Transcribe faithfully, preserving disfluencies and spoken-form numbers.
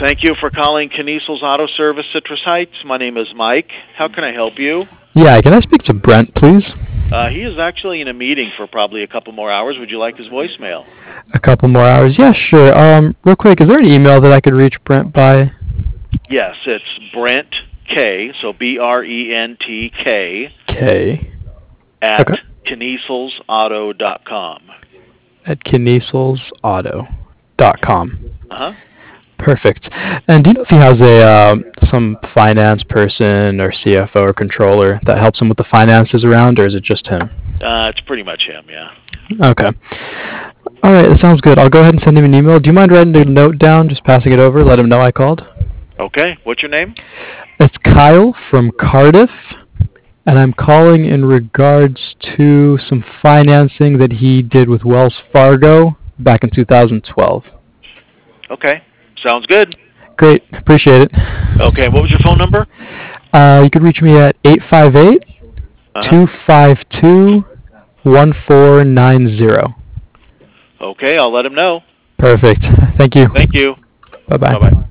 Thank you for calling Kinesel's Auto Service Citrus Heights. My name is Mike. How can I help you? Yeah, can I speak to Brent, please? Uh, he is actually in a meeting for probably a couple more hours. Would you like his voicemail? A couple more hours? Yeah, sure. Um, real quick, is there an email that I could reach Brent by? Yes, it's Brent K, so B R E N T K, K. at Okay. kinesels auto dot com. At kinesels auto dot com. Uh-huh. Perfect. And do you know if he has a um, some finance person or C F O or controller that helps him with the finances around, or is it just him? Uh, it's pretty much him, yeah. Okay. All right, that sounds good. I'll go ahead and send him an email. Do you mind writing a note down, just passing it over, let him know I called? Okay, what's your name? It's Kyle from Cardiff, and I'm calling in regards to some financing that he did with Wells Fargo back in two thousand twelve. Okay, sounds good. Great, appreciate it. Okay, what was your phone number? Uh, you can reach me at eight five eight, two five two, one four nine zero. Okay, I'll let him know. Perfect. Thank you. Thank you. Bye-bye. Bye-bye.